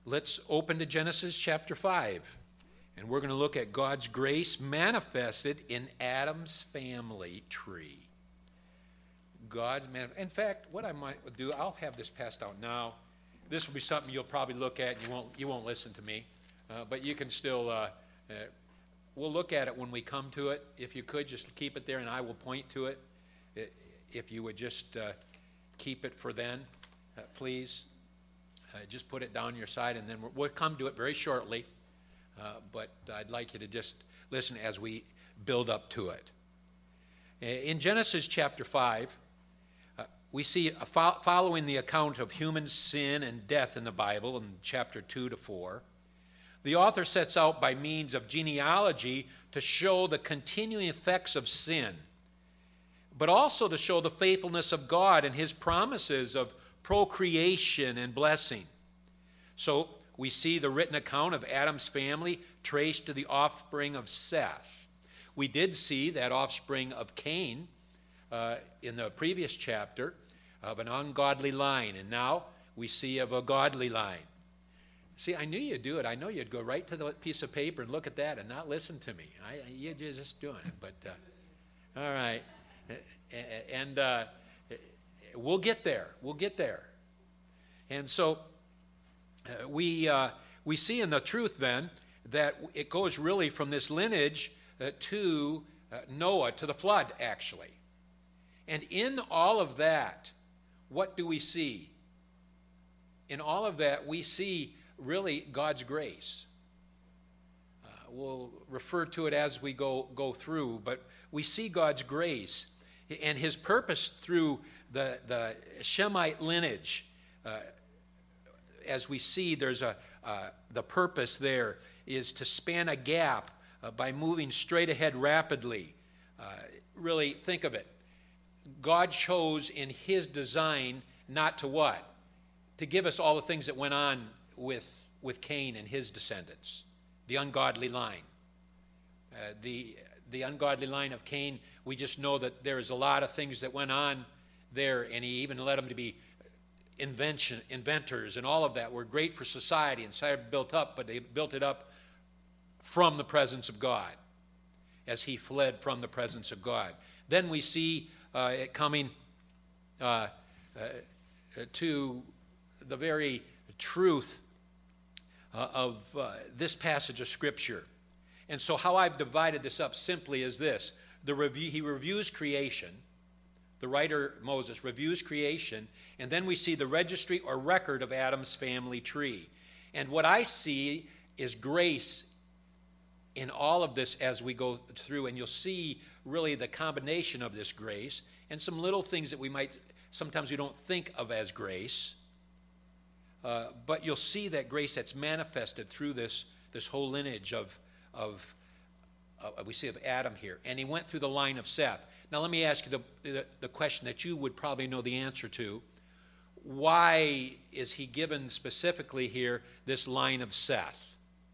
let's open to Genesis chapter 5. And we're going to look at God's grace manifested in Adam's family tree. In fact, what I might do, I'll have this passed out now. This will be something you'll probably look at, and you won't listen to me. But you can still, we'll look at it when we come to it. If you could, just keep it there, and I will point to it. If you would just keep it for then, please. Just put it down your side, and then we'll come to it very shortly. But I'd like you to just listen as we build up to it. In Genesis chapter 5, we see, following the account of human sin and death in the Bible in chapter 2 to 4, the author sets out by means of genealogy to show the continuing effects of sin, but also to show the faithfulness of God and his promises of procreation and blessing. So we see the written account of Adam's family traced to the offspring of Seth. We did see that offspring of Cain in the previous chapter, of an ungodly line, and now we see of a godly line. See, I knew you'd do it. I know you'd go right to the piece of paper and look at that and not listen to me. You're just doing it, but all right. And we'll get there. We'll get there. And so we see in the truth then that it goes really from this lineage to Noah, to the flood, actually. And in all of that, what do we see? In all of that, we see really God's grace. We'll refer to it as we go through, but we see God's grace and his purpose through the Shemite lineage. As we see, there's the purpose there is to span a gap by moving straight ahead rapidly. Really, think of it. God chose in his design not to what? To give us all the things that went on with Cain and his descendants. The ungodly line. The ungodly line of Cain, we just know that there's a lot of things that went on there, and he even led them to be inventors, and all of that were great for society, and society built up, but they built it up from the presence of God, as he fled from the presence of God. Then we see it coming to the very truth of this passage of Scripture. And so how I've divided this up simply is this. He reviews creation. The writer, Moses, reviews creation, and then we see the registry or record of Adam's family tree. And what I see is grace in all of this as we go through, and you'll see really the combination of this grace and some little things that sometimes we don't think of as grace, but you'll see that grace that's manifested through this whole lineage of we see of Adam here. And he went through the line of Seth. Now let me ask you the question that you would probably know the answer to. Why is he given specifically here this line of Seth?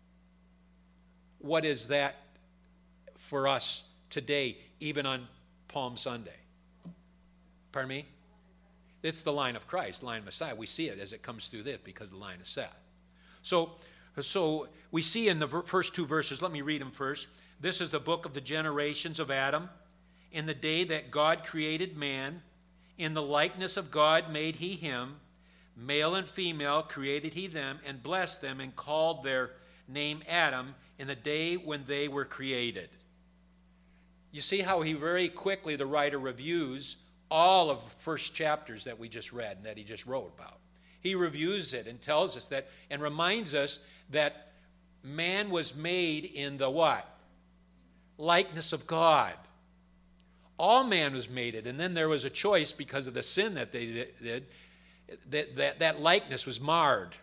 What is that for us today, even on Palm Sunday? Pardon me? It's the line of Christ, the line of Messiah. We see it as it comes through this because of the line of Seth. So we see in the first two verses, let me read them first. This is the book of the generations of Adam. In the day that God created man, in the likeness of God made he him, male and female created he them, and blessed them, and called their name Adam in the day when they were created. You see how he very quickly, the writer, reviews all of the first chapters that we just read and that he just wrote about. He reviews it and tells us that, and reminds us that man was made in the what? Likeness of God. All man was made it, and then there was a choice because of the sin that they did, that likeness was marred.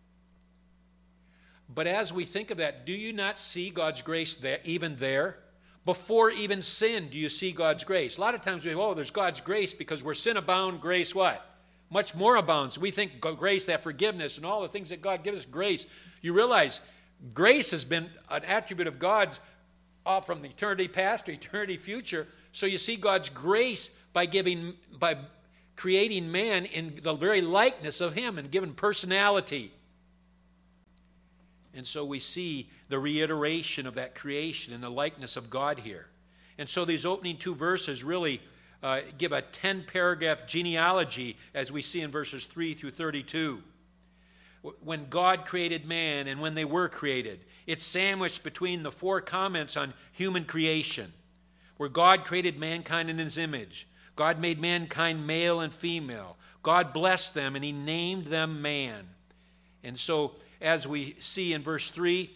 But as we think of that, do you not see God's grace there, even there? Before even sin, do you see God's grace? A lot of times we go, there's God's grace because where sin abound, grace what? Much more abounds. We think grace, that forgiveness, and all the things that God gives us, grace. You realize grace has been an attribute of God's from the eternity past to eternity future. So you see God's grace by creating man in the very likeness of him and given personality. And so we see the reiteration of that creation and the likeness of God here. And so these opening 2 verses really give a 10-paragraph genealogy, as we see in verses 3 through 32. When God created man and when they were created, it's sandwiched between the 4 comments on human creation, where God created mankind in his image. God made mankind male and female. God blessed them and he named them man. And so as we see in verse 3,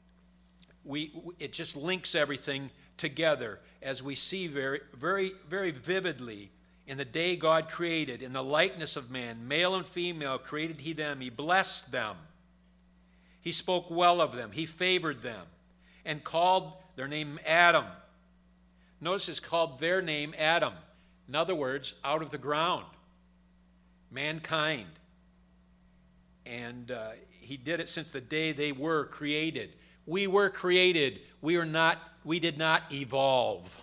it just links everything together as we see very, very, very vividly in the day God created, in the likeness of man, male and female created he them. He blessed them. He spoke well of them. He favored them and called their name Adam. Notice it's called their name Adam. In other words, out of the ground. Mankind. And he did it since the day they were created. We were created. We did not evolve.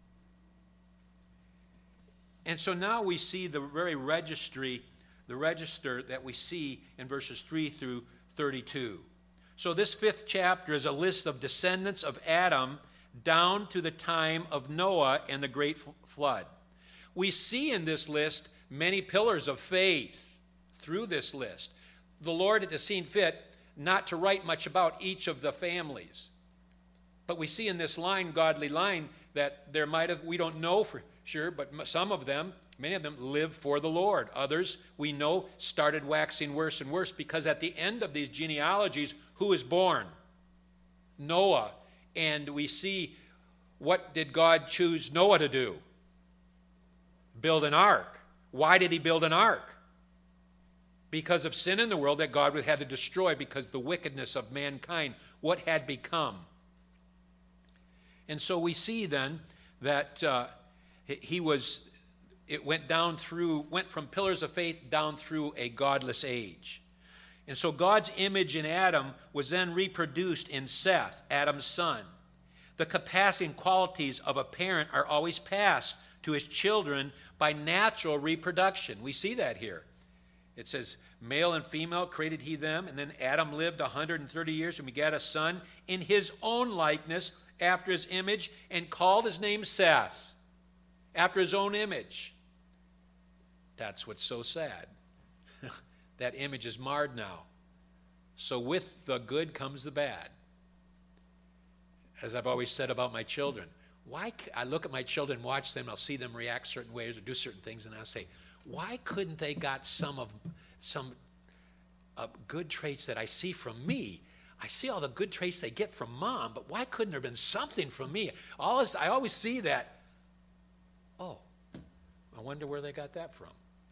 And so now we see the very register that we see in verses 3 through 32. So this 5th chapter is a list of descendants of Adam down to the time of Noah and the great flood. We see in this list many pillars of faith through this list. The Lord has seen fit not to write much about each of the families. But we see in this line, godly line, that there might have, we don't know for sure, but some of them, many of them lived for the Lord. Others, we know, started waxing worse and worse because at the end of these genealogies, who is born? Noah. And we see, what did God choose Noah to do? Build an ark. Why did he build an ark? Because of sin in the world that God would have to destroy because of the wickedness of mankind, what had become. And so we see then that it went from pillars of faith down through a godless age. And so God's image in Adam was then reproduced in Seth, Adam's son. The capacity and qualities of a parent are always passed to his children by natural reproduction. We see that here. It says, male and female created he them, and then Adam lived 130 years and begat a son in his own likeness, after his image, and called his name Seth, after his own image. That's what's so sad. That image is marred now. So with the good comes the bad. As I've always said about my children, I look at my children, watch them, I'll see them react certain ways or do certain things, and I'll say, why couldn't they got some good traits that I see from me? I see all the good traits they get from mom, but why couldn't there have been something from me? I always see that. Oh, I wonder where they got that from.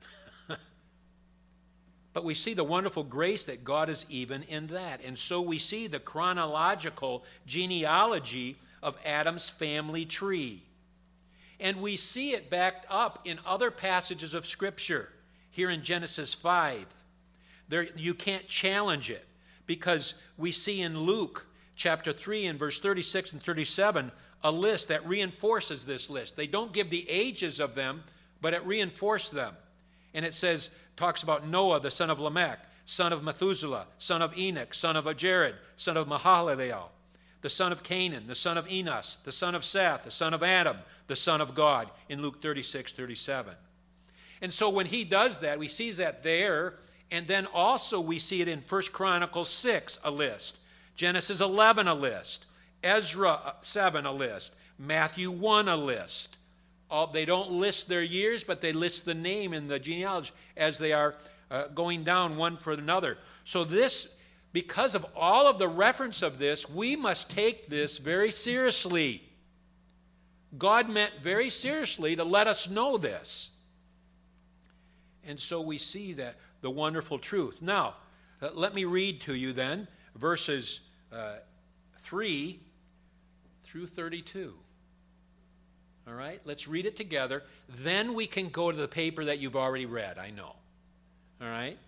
But we see the wonderful grace that God is even in that. And so we see the chronological genealogy of Adam's family tree. And we see it backed up in other passages of Scripture. Here in Genesis 5, you can't challenge it because we see in Luke chapter 3 and verse 36 and 37 a list that reinforces this list. They don't give the ages of them, but it reinforces them. And it talks about Noah, the son of Lamech, son of Methuselah, son of Enoch, son of Jared, son of Mahalalel, the son of Canaan, the son of Enos, the son of Seth, the son of Adam, the son of God, in Luke 36, 37. And so when he does that, we see that there, and then also we see it in 1 Chronicles 6, a list, Genesis 11, a list, Ezra 7, a list, Matthew 1, a list. They don't list their years, but they list the name in the genealogy as they are going down one for another. So this, because of all of the reference of this, we must take this very seriously. God meant very seriously to let us know this. And so we see that the wonderful truth. Now, let me read to you then verses 3 through 32. All right, let's read it together. Then we can go to the paper that you've already read, I know. All right?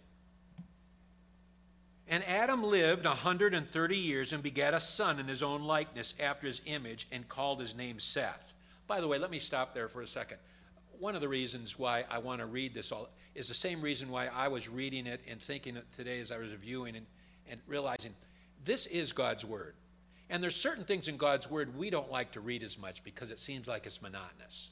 And Adam lived 130 years and begat a son in his own likeness after his image and called his name Seth. By the way, let me stop there for a second. One of the reasons why I want to read this all is the same reason why I was reading it and thinking it today as I was reviewing and realizing This is God's Word. And there's certain things in God's Word we don't like to read as much because it seems like it's monotonous.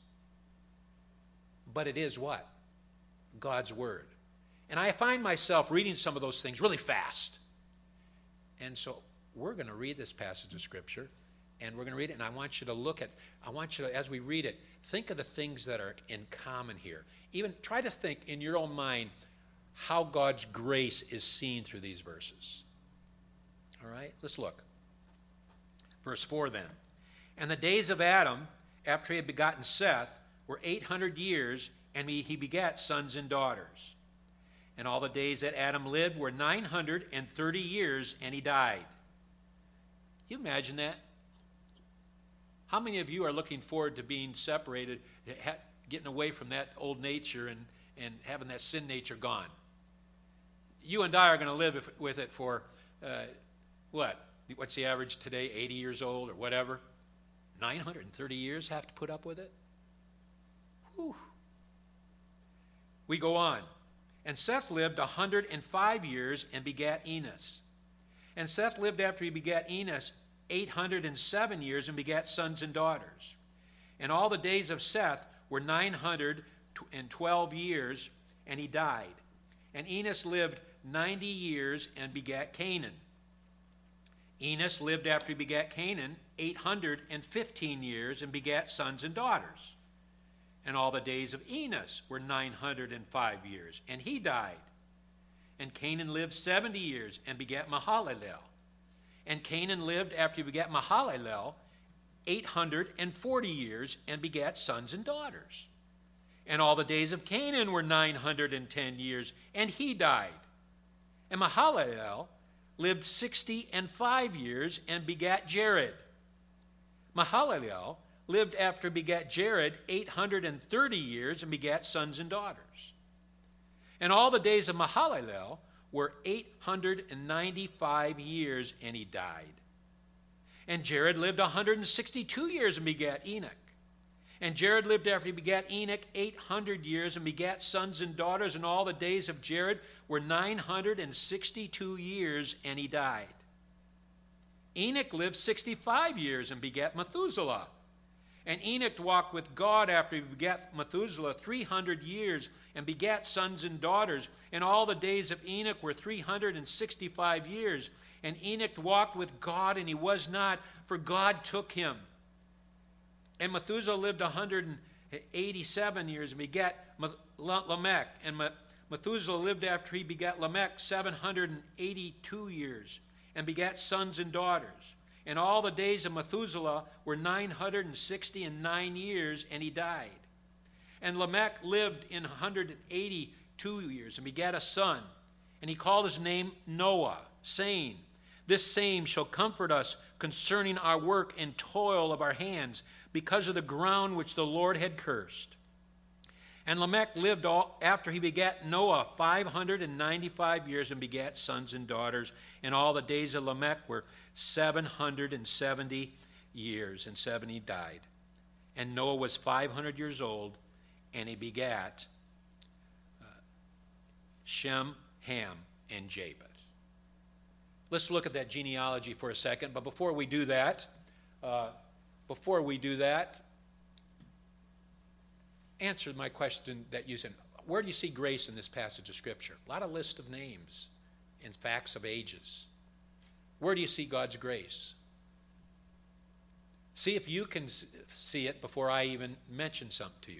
But it is what? God's Word. And I find myself reading some of those things really fast. And so we're going to read this passage of Scripture, and we're going to read it, and I want you to, as we read it, think of the things that are in common here. Even try to think in your own mind how God's grace is seen through these verses. All right, let's look. Verse 4 then. And the days of Adam, after he had begotten Seth, were 800 years, and he begat sons and daughters. And all the days that Adam lived were 930 years, and he died. You imagine that? How many of you are looking forward to being separated, getting away from that old nature and having that sin nature gone? You and I are going to live with it for, what? What's the average today? 80 years old or whatever? 930 years have to put up with it? Whew. We go on. And Seth lived 105 years and begat Enos. And Seth lived after he begat Enos 807 years and begat sons and daughters. And all the days of Seth were 912 years, and he died. And Enos lived 90 years and begat Canaan. Enos lived after he begat Canaan 815 years and begat sons and daughters. And all the days of Enos were 905 years, and he died. And Canaan lived 70 years and begat Mahalalel. And Canaan lived after he begat Mahalalel 840 years and begat sons and daughters. And all the days of Canaan were 910 years, and he died. And Mahalalel lived 65 years and begat Jared. Mahalalel lived after begat Jared 830 years and begat sons and daughters. And all the days of Mahalalel were 895 years, and he died. And Jared lived 162 years and begat Enoch. And Jared lived after he begat Enoch 800 years and begat sons and daughters, and all the days of Jared were 962 years, and he died. Enoch lived 65 years and begat Methuselah. And Enoch walked with God after he begat Methuselah 300 years and begat sons and daughters. And all the days of Enoch were 365 years. And Enoch walked with God, and he was not, for God took him. And Methuselah lived 187 years and begat Lamech. And Methuselah lived after he begat Lamech 782 years and begat sons and daughters. And all the days of Methuselah were 969 years, and he died. And Lamech lived in 182 years and begat a son. And he called his name Noah, saying, This same shall comfort us concerning our work and toil of our hands, because of the ground which the Lord had cursed. And Lamech lived after he begat Noah 595 years and begat sons and daughters. And all the days of Lamech were 770 years, and 70 died. And Noah was 500 years old, and he begat Shem, Ham, and Japheth. Let's look at that genealogy for a second. But before we do that, answer my question that you said. Where do you see grace in this passage of Scripture? A lot of list of names and facts of ages. Where do you see God's grace? See if you can see it before I even mention something to you.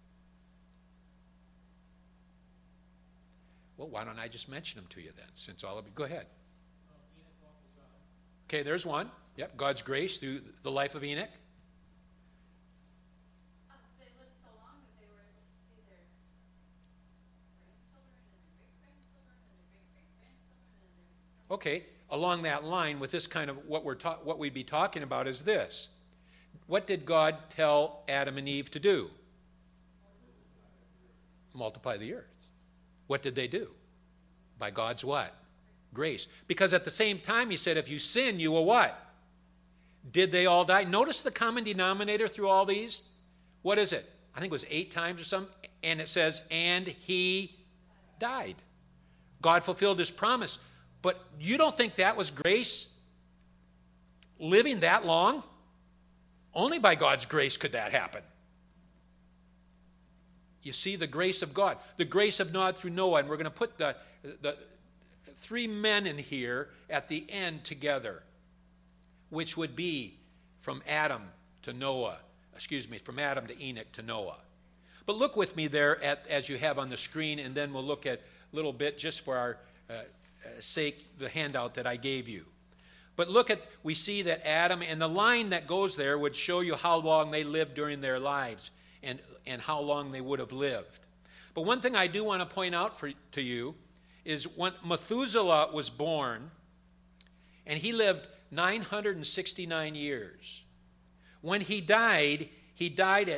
Well, why don't I just mention them to you then, since all of you. Go ahead. Okay, there's one. Yep, God's grace through the life of Enoch. They lived so long that they were able to see their grandchildren and their great-grandchildren and their great-great-grandchildren and their... Okay, along that line with this kind of what we'd be talking about is this. What did God tell Adam and Eve to do? Multiply the earth. What did they do? By God's what? Grace. Because at the same time he said, if you sin, you will what? Did they all die? Notice the common denominator through all these. What is it? I think it was 8 times or something. And it says, and he died. God fulfilled his promise. But you don't think that was grace living that long? Only by God's grace could that happen. You see the grace of God, the grace of God through Noah, and we're going to put the three men in here at the end together, which would be from Adam to Enoch to Noah. But look with me there as you have on the screen, and then we'll look at a little bit just for our sake, the handout that I gave you. But we see that Adam, and the line that goes there would show you how long they lived during their lives and how long they would have lived. But one thing I do want to point out to you is when Methuselah was born, and he lived 969 years. When he died at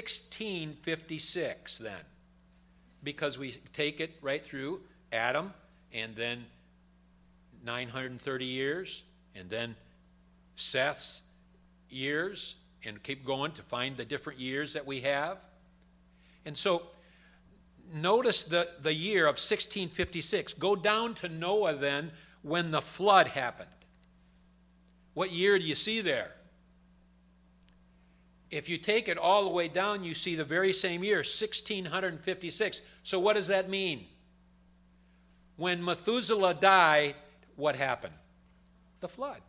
1656 then, because we take it right through Adam, and then 930 years, and then Seth's years, and keep going to find the different years that we have. And so notice the year of 1656. Go down to Noah then when the flood happened. What year do you see there? If you take it all the way down, you see the very same year, 1656. So what does that mean? When Methuselah died, what happened? The flood.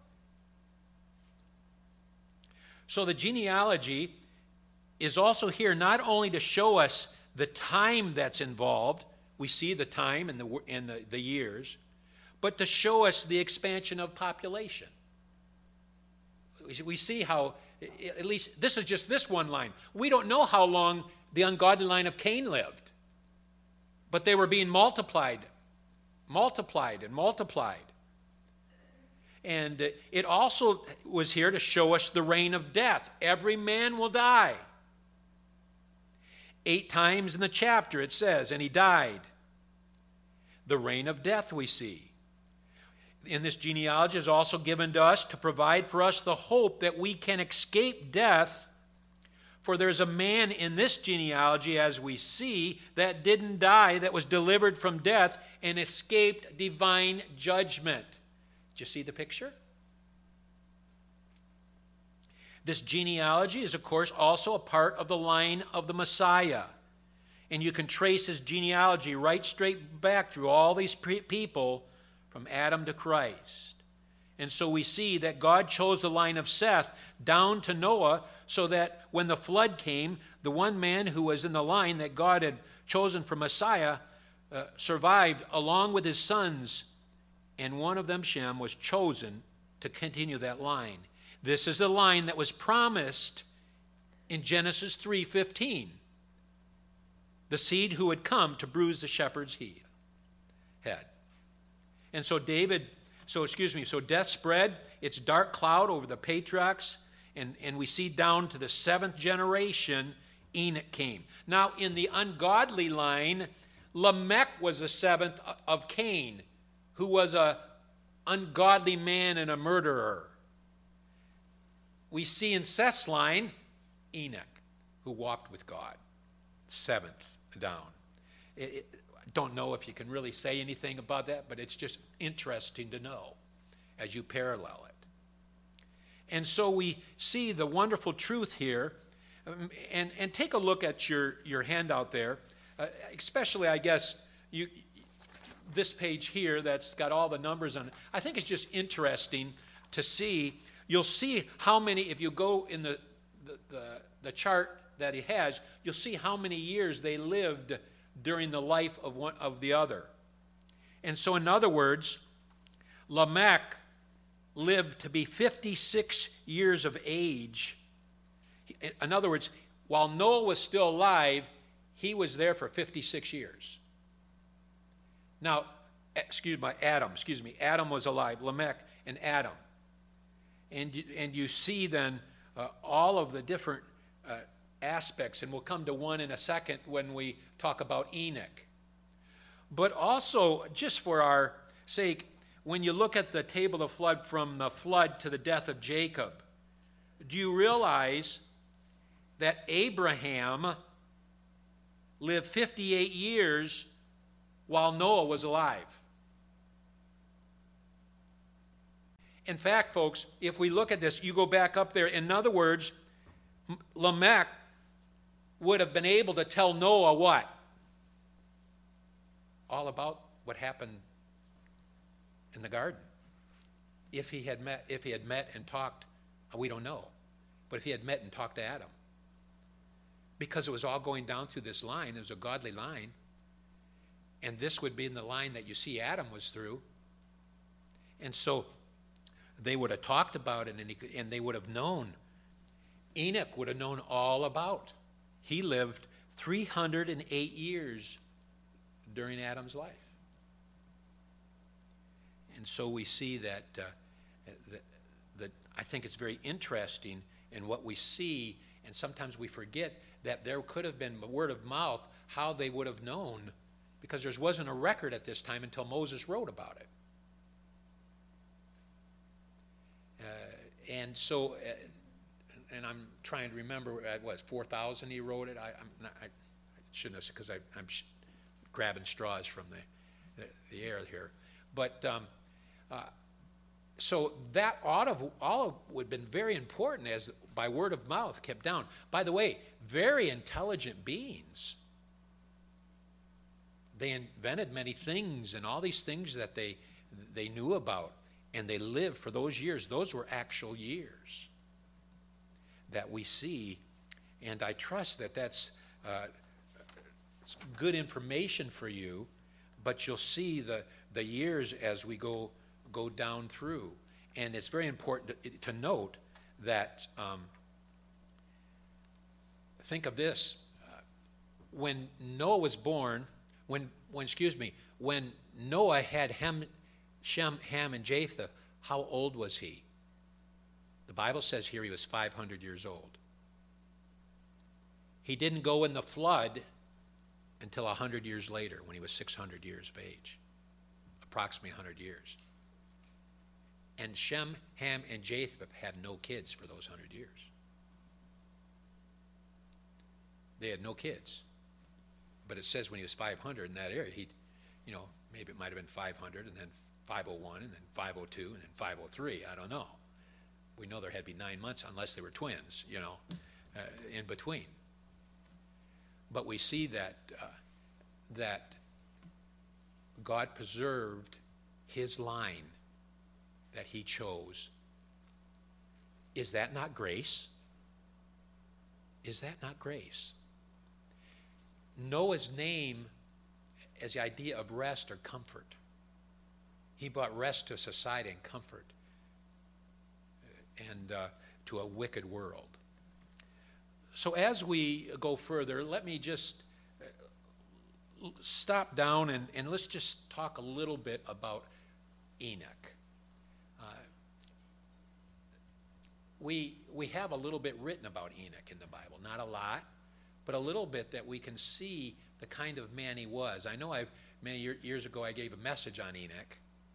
So the genealogy is also here not only to show us the time that's involved, we see the time and the years, but to show us the expansion of population. We see how, at least this is just this one line. We don't know how long the ungodly line of Cain lived, but they were being multiplied. And it also was here to show us the reign of death. Every man will die. 8 times in the chapter it says, and he died. The reign of death we see. In this genealogy is also given to us to provide for us the hope that we can escape death. For there's a man in this genealogy, as we see, that didn't die, that was delivered from death and escaped divine judgment. Did you see the picture? This genealogy is, of course, also a part of the line of the Messiah. And you can trace his genealogy right straight back through all these people from Adam to Christ. And so we see that God chose the line of Seth down to Noah so that when the flood came, the one man who was in the line that God had chosen for Messiah survived along with his sons, and one of them, Shem, was chosen to continue that line. This is the line that was promised in Genesis 3:15. The seed who had come to bruise the shepherd's head. And so death spread its dark cloud over the patriarchs, and we see down to the 7th generation, Enoch came. Now, in the ungodly line, Lamech was the 7th of Cain, who was an ungodly man and a murderer. We see in Seth's line, Enoch, who walked with God, 7th down. I don't know if you can really say anything about that, but it's just interesting to know as you parallel it. And so we see the wonderful truth here, and take a look at your handout there, especially, I guess, this page here that's got all the numbers on it. I think it's just interesting to see. You'll see how many, if you go in the chart that he has, you'll see how many years they lived during the life of one of the other. And so, in other words, Lamech lived to be 56 years of age. In other words, while Noah was still alive, he was there for 56 years. Now, Adam was alive, Lamech and Adam. And you see then all of the different aspects, and we'll come to one in a second when we talk about Enoch. But also, just for our sake, when you look at the table of flood from the flood to the death of Jacob, do you realize that Abraham lived 58 years while Noah was alive? In fact, folks, if we look at this, you go back up there. In other words, Lamech would have been able to tell Noah what? All about what happened in the garden. If he had met and talked, we don't know. But if he had met and talked to Adam. Because it was all going down through this line, it was a godly line. And this would be in the line that you see Adam was through. And so they would have talked about it, and they would have known. Enoch would have known all about. He lived 308 years during Adam's life. And so we see that I think it's very interesting in what we see, and sometimes we forget that there could have been word of mouth how they would have known, because there wasn't a record at this time until Moses wrote about it. And so, and I'm trying to remember, what, 4,000 he wrote it? I shouldn't have, because I'm grabbing straws from the air here. But so that all would have been very important as by word of mouth kept down. By the way, very intelligent beings. They invented many things, and all these things that they knew about, and they lived for those years. Those were actual years that we see, and I trust that that's good information for you, but you'll see the years as we go down through. And it's very important to note that, think of this, when Noah was born, when Noah had Shem, Ham, and Japheth, how old was he? The Bible says here he was 500 years old. He didn't go in the flood until 100 years later, when he was 600 years of age, approximately 100 years. And Shem, Ham, and Japheth had no kids for those 100 years. They had no kids. But it says when he was 500 in that area, maybe it might have been 500, and then 501, and then 502, and then 503. I don't know. We know there had to be 9 months, unless they were twins, in between. But we see that God preserved his line that he chose. Is that not grace? Is that not grace? Noah's name as the idea of rest or comfort. He brought rest to society and comfort and to a wicked world. So as we go further, let me just stop down and let's just talk a little bit about Enoch. We have a little bit written about Enoch in the Bible, not a lot, but a little bit that we can see the kind of man he was. I know many years ago I gave a message on Enoch,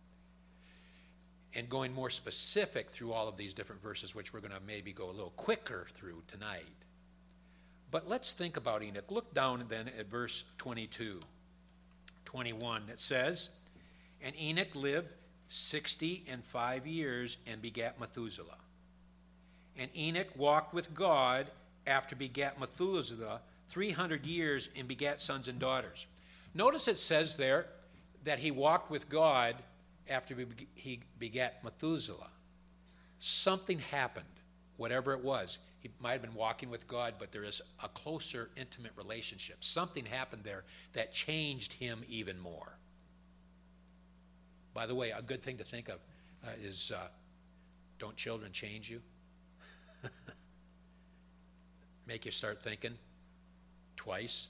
and going more specific through all of these different verses, which we're going to maybe go a little quicker through tonight. But let's think about Enoch. Look down then at verse 22, 21. It says, "And Enoch lived 65 years and begat Methuselah. And Enoch walked with God after begat Methuselah 300 years and begat sons and daughters." Notice it says there that he walked with God after he begat Methuselah. Something happened, whatever it was. He might have been walking with God, but there is a closer, intimate relationship. Something happened there that changed him even more. By the way, a good thing to think of is, don't children change you? Make you start thinking twice?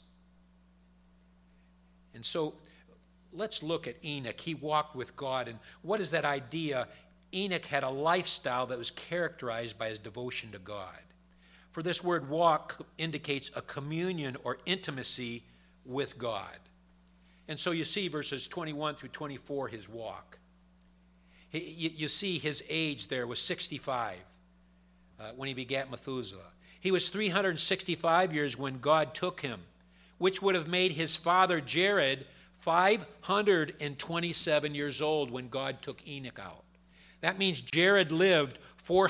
And so let's look at Enoch. He walked with God. And what is that idea? Enoch had a lifestyle that was characterized by his devotion to God. For this word walk indicates a communion or intimacy with God. And so you see verses 21 through 24, his walk. You see his age there was 65 when he begat Methuselah. He was 365 years when God took him, which would have made his father Jared 527 years old when God took Enoch out. That means Jared lived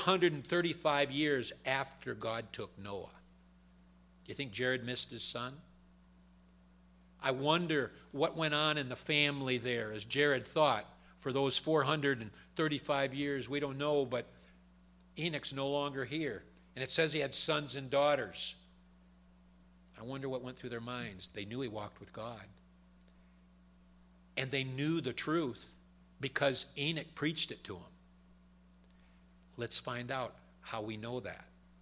435 years after God took Noah. Do you think Jared missed his son? I wonder what went on in the family there as Jared thought for those 435 years. We don't know, but Enoch's no longer here. And it says he had sons and daughters. I wonder what went through their minds. They knew he walked with God. And they knew the truth because Enoch preached it to them. Let's find out how we know that.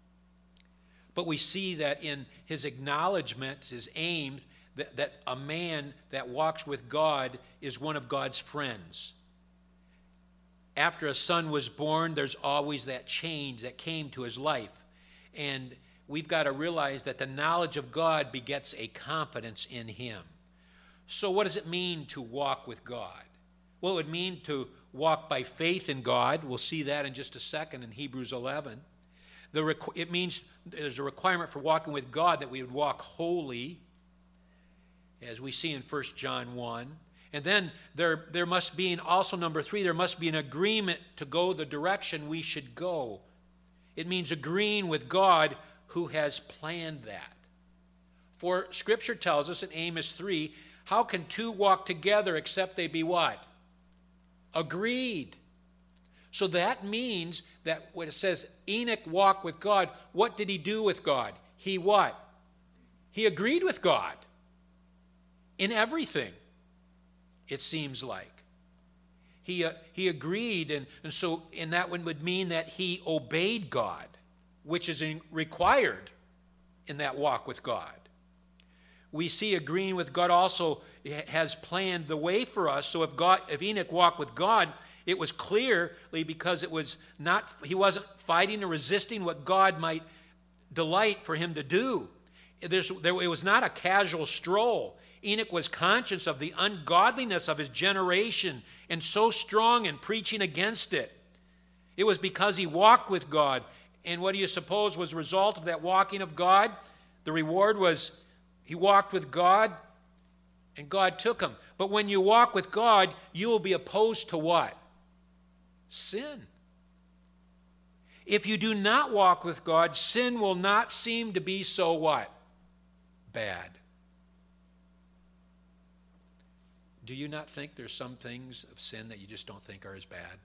But we see that in his acknowledgments, his aim, that a man that walks with God is one of God's friends. After a son was born, there's always that change that came to his life. And we've got to realize that the knowledge of God begets a confidence in him. So what does it mean to walk with God? Well, it would mean to walk by faith in God. We'll see that in just a second in Hebrews 11. It means there's a requirement for walking with God that we would walk holy, as we see in 1 John 1. And then there must be, also number 3, there must be an agreement to go the direction we should go. It means agreeing with God who has planned that. For Scripture tells us in Amos 3, how can two walk together except they be what? Agreed. So that means that when it says Enoch walked with God, what did he do with God? He what? He agreed with God in everything, it seems like. He agreed, and so that would mean that he obeyed God, which is required in that walk with God. We see agreeing with God also has planned the way for us. So if Enoch walked with God, it was clearly because he wasn't fighting or resisting what God might delight for him to do. It was not a casual stroll. Enoch was conscious of the ungodliness of his generation and so strong in preaching against it. It was because he walked with God. And what do you suppose was the result of that walking of God? The reward was he walked with God and God took him. But when you walk with God, you will be opposed to what? Sin. If you do not walk with God, sin will not seem to be so what? Bad. Do you not think there's some things of sin that you just don't think are as bad?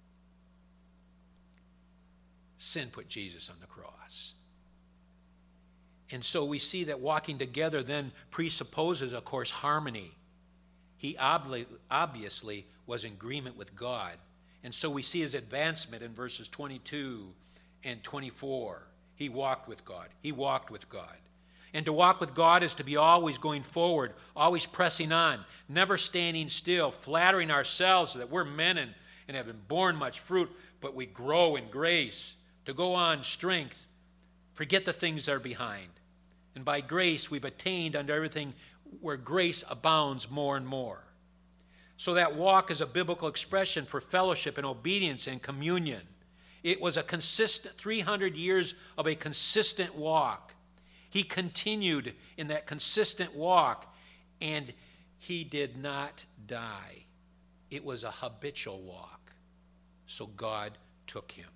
Sin put Jesus on the cross. And so we see that walking together then presupposes, of course, harmony. He obviously was in agreement with God. And so we see his advancement in verses 22 and 24. He walked with God. He walked with God. And to walk with God is to be always going forward, always pressing on, never standing still, flattering ourselves that we're men and have been born much fruit, but we grow in grace. To go on, strength, forget the things that are behind. And by grace we've attained unto everything where grace abounds more and more. So that walk is a biblical expression for fellowship and obedience and communion. It was a consistent 300 years of a consistent walk. He continued in that consistent walk, and he did not die. It was a habitual walk, so God took him.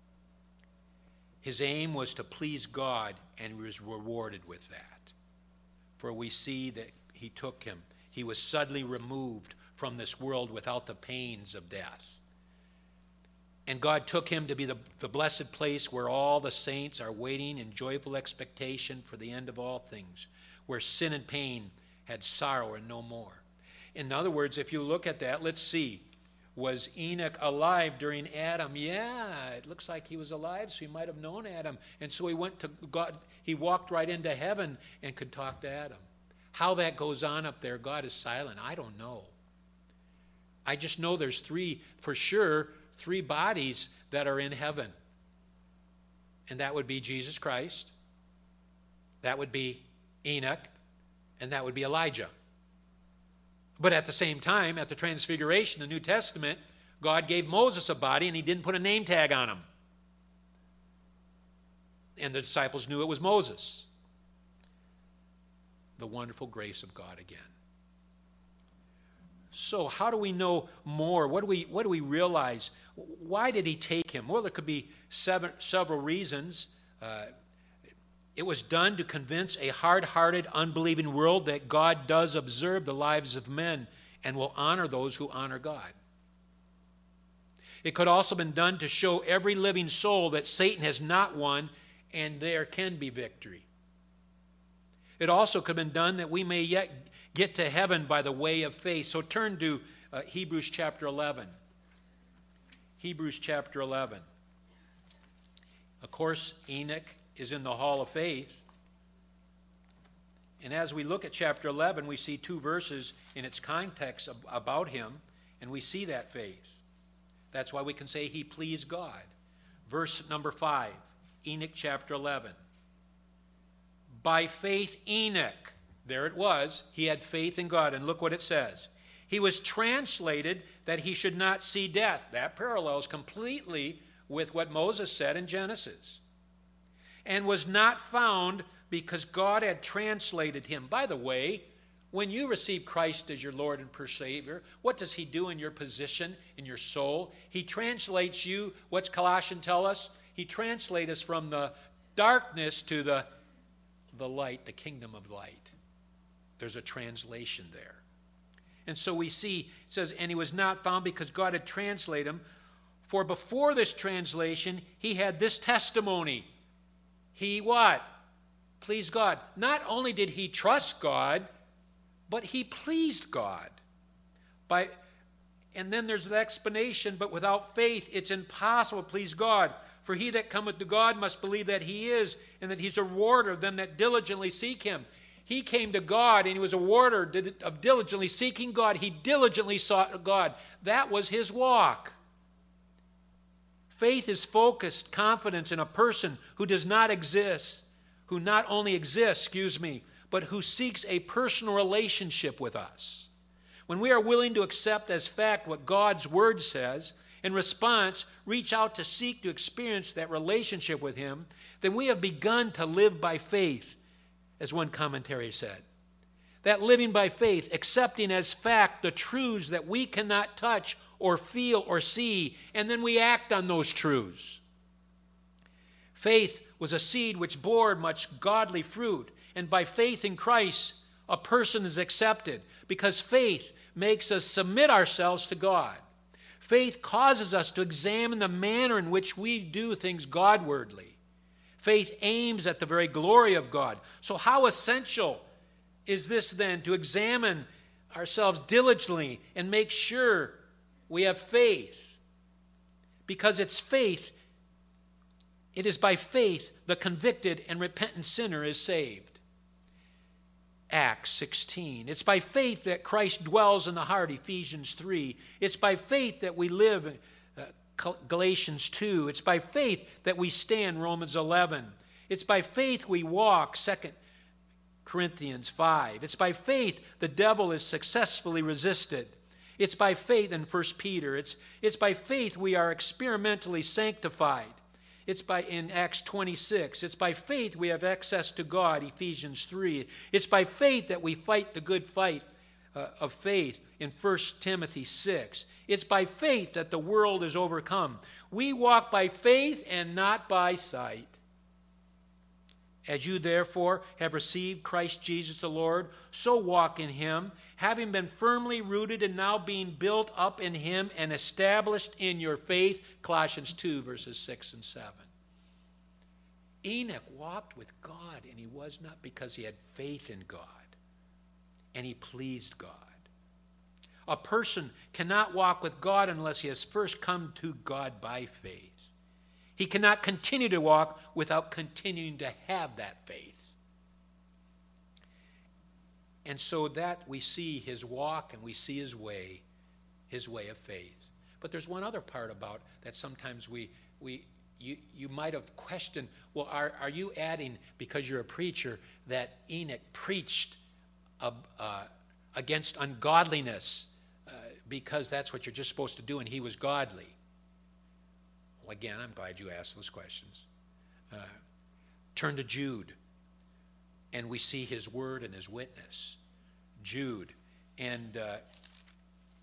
His aim was to please God, and he was rewarded with that. For we see that he took him. He was suddenly removed from this world without the pains of death. And God took him to be the blessed place where all the saints are waiting in joyful expectation for the end of all things, where sin and pain had sorrow and no more. In other words, if you look at that, let's see. Was Enoch alive during Adam? Yeah, it looks like he was alive, so he might have known Adam. And so he went to God. He walked right into heaven and could talk to Adam. How that goes on up there, God is silent. I don't know. I just know there's three bodies that are in heaven. And that would be Jesus Christ, that would be Enoch, and that would be Elijah. But at the same time, at the Transfiguration, the New Testament, God gave Moses a body and he didn't put a name tag on him. And the disciples knew it was Moses. The wonderful grace of God again. So how do we know more? What do we realize? Why did he take him? Well, there could be several reasons. It was done to convince a hard-hearted, unbelieving world that God does observe the lives of men and will honor those who honor God. It could also have been done to show every living soul that Satan has not won and there can be victory. It also could have been done that we may yet get to heaven by the way of faith. So turn to Hebrews chapter 11. Hebrews chapter 11. Of course, Enoch is in the hall of faith. And as we look at chapter 11, we see two verses in its context about him, and we see that faith. That's why we can say he pleased God. Verse number 5, Enoch chapter 11. By faith Enoch, there it was, he had faith in God. And look what it says. He was translated that he should not see death. That parallels completely with what Moses said in Genesis. And was not found because God had translated him. By the way, when you receive Christ as your Lord and Savior, what does he do in your position, in your soul? He translates you, what's Colossians tell us? He translates us from the darkness to the light, the kingdom of light. There's a translation there. And so we see, it says, and he was not found because God had translated him. For before this translation, he had this testimony. He what? Pleased God. Not only did he trust God, but he pleased God. And then there's the explanation, but without faith it's impossible to please God. For he that cometh to God must believe that he is, and that he's a rewarder of them that diligently seek him. He came to God, and he was a rewarder of diligently seeking God. He diligently sought God. That was his walk. Faith is focused confidence in a person who does not exist, who not only exists, but who seeks a personal relationship with us. When we are willing to accept as fact what God's word says, in response, reach out to seek to experience that relationship with him, then we have begun to live by faith, as one commentary said. That living by faith, accepting as fact the truths that we cannot touch or feel or see, and then we act on those truths. Faith was a seed which bore much godly fruit, and by faith in Christ, a person is accepted, because faith makes us submit ourselves to God. Faith causes us to examine the manner in which we do things Godwardly. Faith aims at the very glory of God. So how essential is this then, to examine ourselves diligently and make sure we have faith? Because it's faith, it is by faith the convicted and repentant sinner is saved. Acts 16. It's by faith that Christ dwells in the heart, Ephesians 3. It's by faith that we live, Galatians 2. It's by faith that we stand, Romans 11. It's by faith we walk, 2 Corinthians 5. It's by faith the devil is successfully resisted. It's by faith in 1 Peter. It's by faith we are experimentally sanctified. It's in Acts 26. It's by faith we have access to God, Ephesians 3. It's by faith that we fight the good fight of faith in 1 Timothy 6. It's by faith that the world is overcome. We walk by faith and not by sight. As you therefore have received Christ Jesus the Lord, so walk in him, having been firmly rooted and now being built up in him and established in your faith. Colossians 2, verses 6 and 7. Enoch walked with God, and he was not because he had faith in God, and he pleased God. A person cannot walk with God unless he has first come to God by faith. He cannot continue to walk without continuing to have that faith. And so that we see his walk and we see his way of faith. But there's one other part about that sometimes you might have questioned, well, are you adding, because you're a preacher, that Enoch preached against ungodliness because that's what you're just supposed to do and he was godly? Well, again, I'm glad you asked those questions. Turn to Jude, and we see his word and his witness. Jude. And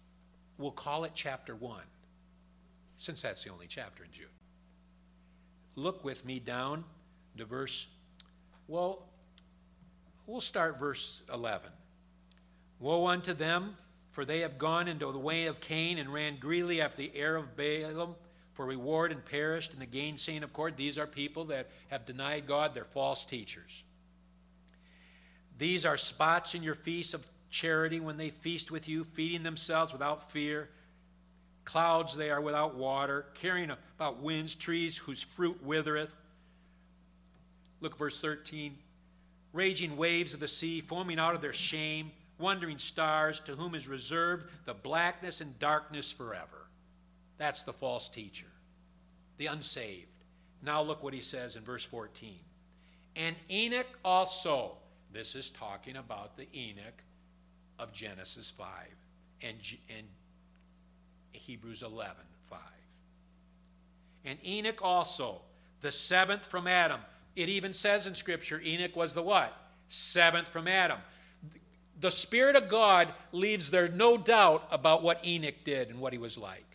we'll call it chapter 1, since that's the only chapter in Jude. Look with me down to we'll start verse 11. Woe unto them, for they have gone into the way of Cain and ran greedily after the heir of Balaam for reward and perished in the gainsaying of court. These are people that have denied God. They're false teachers. These are spots in your feasts of charity when they feast with you, feeding themselves without fear. Clouds they are without water, carrying about winds, trees whose fruit withereth. Look at verse 13. Raging waves of the sea, foaming out of their shame, wandering stars, to whom is reserved the blackness and darkness forever. That's the false teacher, the unsaved. Now look what he says in verse 14. And Enoch also, this is talking about the Enoch of Genesis 5 and Hebrews 11:5. And Enoch also, the seventh from Adam. It even says in Scripture, Enoch was the what? Seventh from Adam. The Spirit of God leaves there no doubt about what Enoch did and what he was like.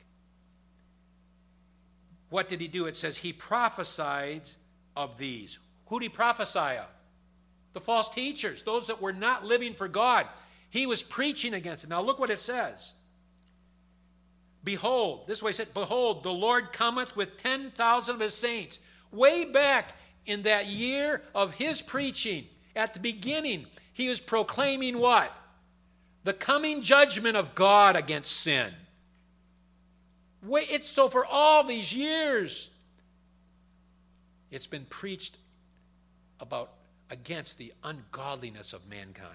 What did he do? It says he prophesied of these. Who did he prophesy of? The false teachers, those that were not living for God. He was preaching against it. Now look what it says. Behold, this way it said, behold, the Lord cometh with 10,000 of his saints. Way back in that year of his preaching, at the beginning, he was proclaiming what? The coming judgment of God against sin. It's so for all these years, it's been preached about against the ungodliness of mankind.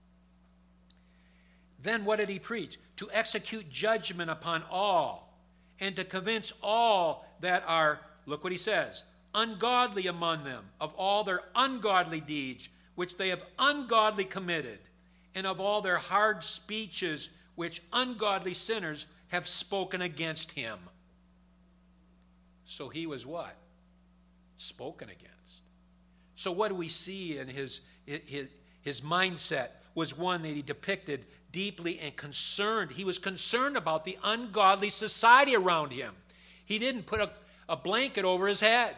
Then what did he preach? To execute judgment upon all and to convince all that are, look what he says, ungodly among them of all their ungodly deeds which they have ungodly committed, and of all their hard speeches which ungodly sinners have spoken against him. So he was what? Spoken against. So what do we see in his mindset was one that he depicted deeply and concerned. He was concerned about the ungodly society around him. He didn't put a blanket over his head.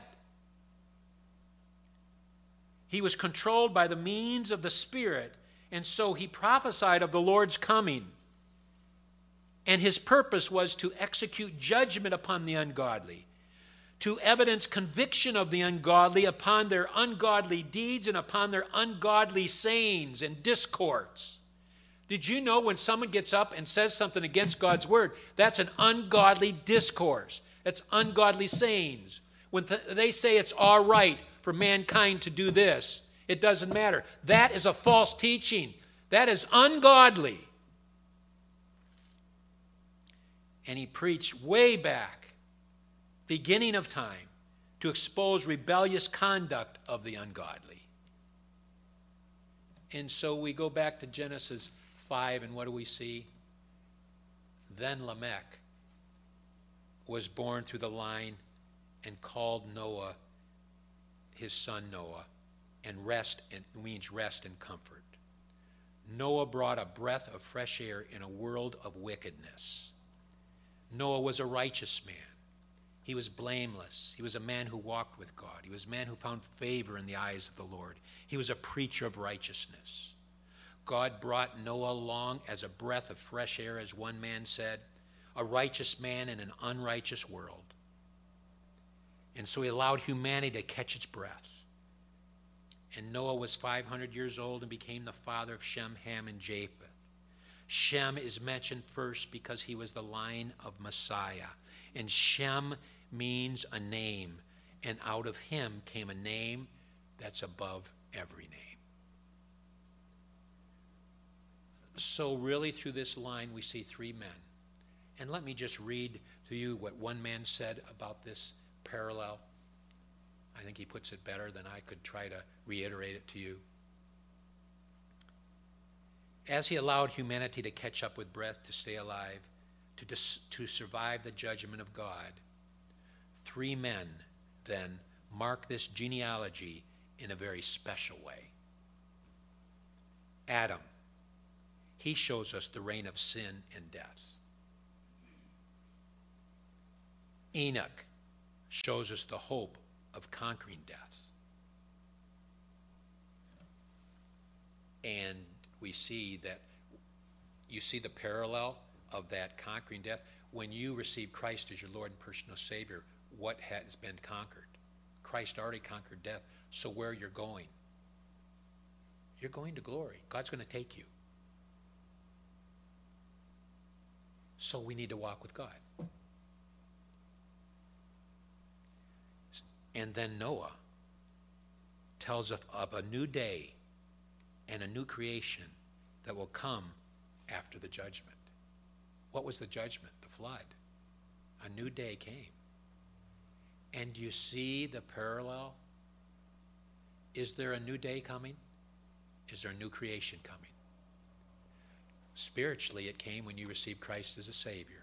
He was controlled by the means of the Spirit, and so he prophesied of the Lord's coming. And his purpose was to execute judgment upon the ungodly, to evidence conviction of the ungodly upon their ungodly deeds and upon their ungodly sayings and discourse. Did you know when someone gets up and says something against God's word, that's an ungodly discourse. That's ungodly sayings. When they say it's all right for mankind to do this, it doesn't matter. That is a false teaching. That is ungodly. And he preached way back, beginning of time, to expose rebellious conduct of the ungodly. And so we go back to Genesis 5, and what do we see? Then Lamech was born through the line and called Noah, his son Noah, and rest, and means rest and comfort. Noah brought a breath of fresh air in a world of wickedness. Noah was a righteous man. He was blameless. He was a man who walked with God. He was a man who found favor in the eyes of the Lord. He was a preacher of righteousness. God brought Noah along as a breath of fresh air, as one man said, a righteous man in an unrighteous world. And so he allowed humanity to catch its breath. And Noah was 500 years old and became the father of Shem, Ham, and Japheth. Shem is mentioned first because he was the line of Messiah. And Shem means a name. And out of him came a name that's above every name. So really through this line we see three men. And let me just read to you what one man said about this parallel. I think he puts it better than I could try to reiterate it to you. As he allowed humanity to catch up with breath, to stay alive, to survive the judgment of God, three men then mark this genealogy in a very special way. Adam, he shows us the reign of sin and death. Enoch shows us the hope of conquering death. And we see that, you see the parallel of that conquering death. When you receive Christ as your Lord and personal Savior, what has been conquered? Christ already conquered death. So where you're going? You're going to glory. God's going to take you. So we need to walk with God. And then Noah tells us of a new day and a new creation that will come after the judgment. What was the judgment? The flood. A new day came. And you see the parallel? Is there a new day coming? Is there a new creation coming? Spiritually, it came when you received Christ as a Savior.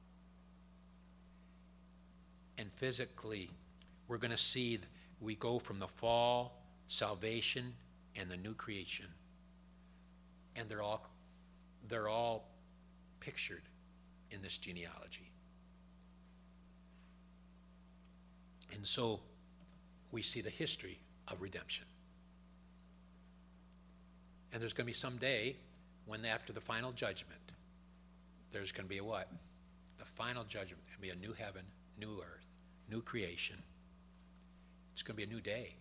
And physically, we're going to see we go from the fall, salvation, and the new creation. And they're all pictured in this genealogy. And so we see the history of redemption. And there's going to be some day when after the final judgment, there's going to be a what? The final judgment. There's going to be a new heaven, new earth, new creation. It's going to be a new day.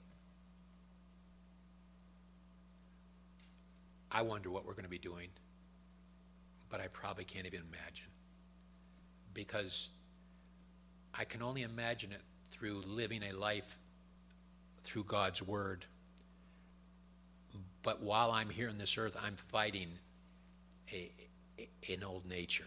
I wonder what we're going to be doing, but I probably can't even imagine. Because I can only imagine it through living a life through God's Word. But while I'm here on this earth, I'm fighting an old nature.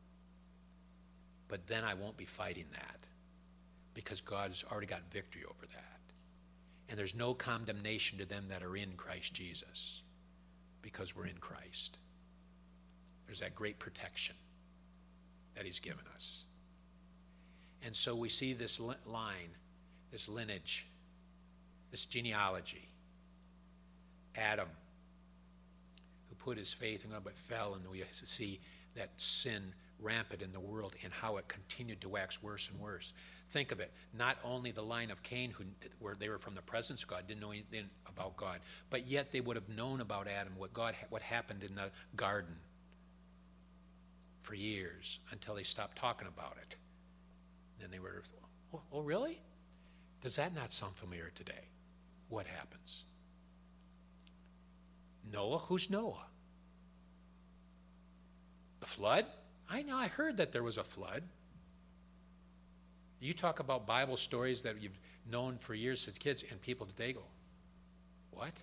But then I won't be fighting that, because God's already got victory over that. And there's no condemnation to them that are in Christ Jesus, because we're in Christ. There's that great protection that he's given us. And so we see this line, this lineage, this genealogy. Adam, who put his faith in God but fell, and we see that sin rampant in the world and how it continued to wax worse and worse. Think of it, not only the line of Cain, where they were from the presence of God, didn't know anything about God, but yet they would have known about Adam, what happened in the garden for years, until they stopped talking about it. Then they were, oh really? Does that not sound familiar today? What happens? Noah, who's Noah? The flood? I know, I heard that there was a flood. You talk about Bible stories that you've known for years as kids, and people today go, what?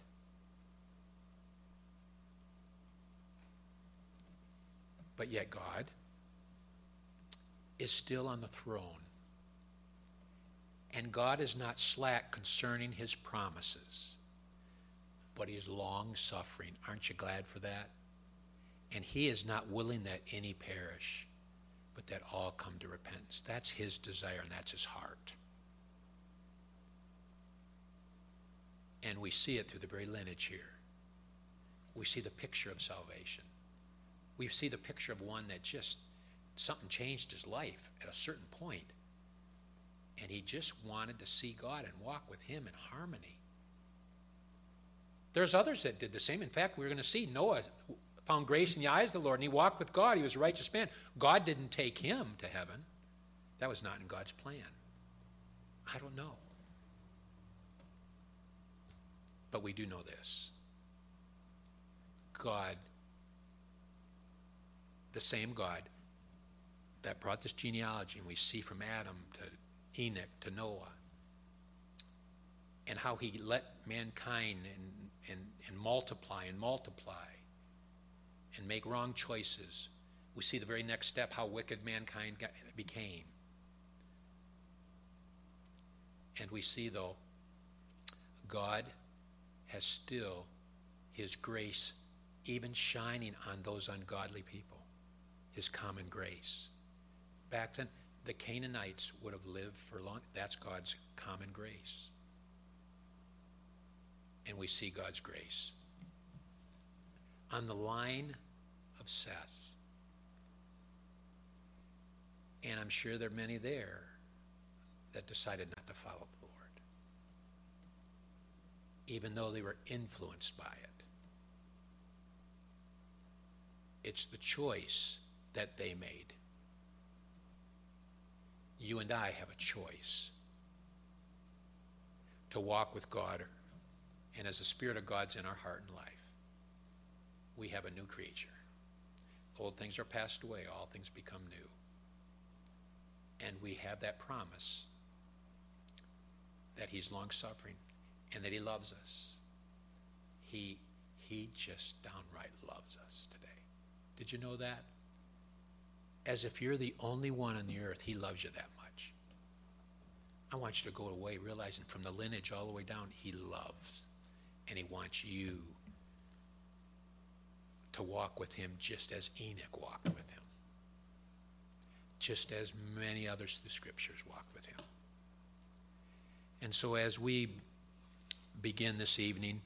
But yet God is still on the throne. And God is not slack concerning his promises, but he's long-suffering. Aren't you glad for that? And he is not willing that any perish, but that all come to repentance. That's his desire, and that's his heart. And we see it through the very lineage here. We see the picture of salvation. We see the picture of one that just, something changed his life at a certain point, and he just wanted to see God and walk with him in harmony. There's others that did the same. In fact, we're going to see Noah found grace in the eyes of the Lord, and he walked with God. He was a righteous man. God didn't take him to heaven. That was not in God's plan. I don't know. But we do know this. God, the same God that brought this genealogy, and we see from Adam to Enoch to Noah, and how he let mankind and multiply and make wrong choices. We see the very next step, how wicked mankind became. And we see, though, God has still his grace even shining on those ungodly people, his common grace. Back then, the Canaanites would have lived for long. That's God's common grace. And we see God's grace. On the line of Seth, and I'm sure there are many there that decided not to follow the Lord, even though they were influenced by it. It's the choice that they made. You and I have a choice to walk with God, and as the Spirit of God's in our heart and life, we have a new creature. Old things are passed away, all things become new. And we have that promise that he's long-suffering and that he loves us. He just downright loves us today. Did you know that? As if you're the only one on the earth, he loves you that much. I want you to go away realizing from the lineage all the way down, he loves. And he wants you to walk with him just as Enoch walked with him. Just as many others through the scriptures walked with him. And so as we begin this evening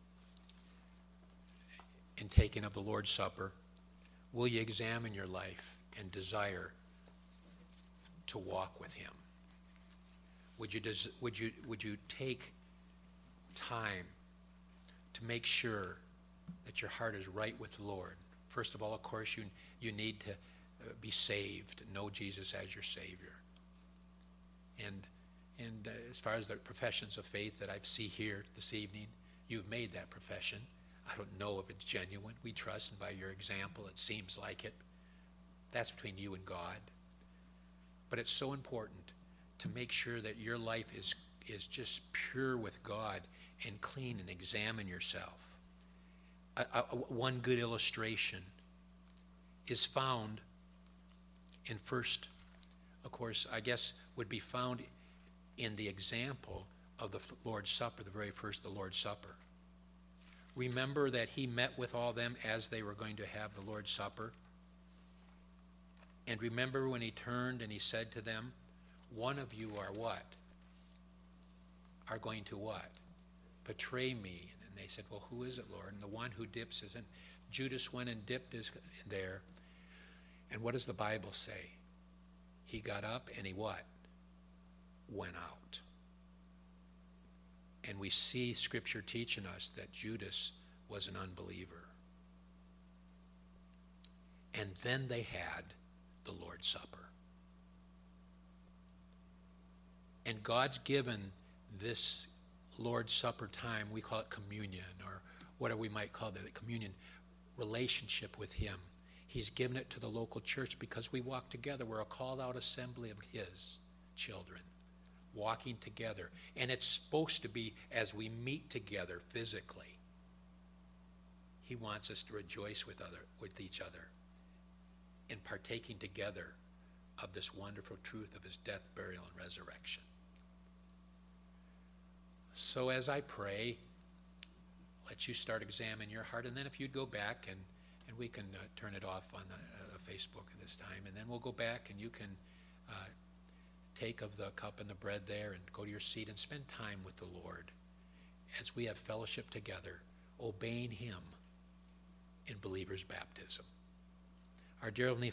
in taking of the Lord's Supper, will you examine your life and desire to walk with him? Would you take time to make sure that your heart is right with the Lord? First of all, of course, you need to be saved, know Jesus as your Savior. And as far as the professions of faith that I see here this evening, you've made that profession. I don't know if it's genuine. We trust, and by your example, it seems like it. That's between you and God. But it's so important to make sure that your life is just pure with God and clean, and examine yourself. One good illustration is found in first, of course, I guess would be found in the example of the Lord's Supper, the very first, the Lord's Supper. Remember that he met with all them as they were going to have the Lord's Supper. And remember when he turned and he said to them, one of you are what? Are going to what? Betray me. And they said, well, who is it, Lord? And the one who dips is in. Judas went and dipped his there. And what does the Bible say? He got up and he what? Went out. And we see Scripture teaching us that Judas was an unbeliever. And then they had the Lord's Supper. And God's given this Lord's Supper time, we call it communion, or whatever we might call the communion, relationship with him. He's given it to the local church because we walk together. We're a called out assembly of his children, walking together. And it's supposed to be as we meet together physically. He wants us to rejoice with each other in partaking together of this wonderful truth of his death, burial, and resurrection. So as I pray, let you start examining your heart, and then if you'd go back and we can turn it off on the Facebook at this time, and then we'll go back and you can take of the cup and the bread there and go to your seat and spend time with the Lord as we have fellowship together, obeying him in believers' baptism. Our dear Heavenly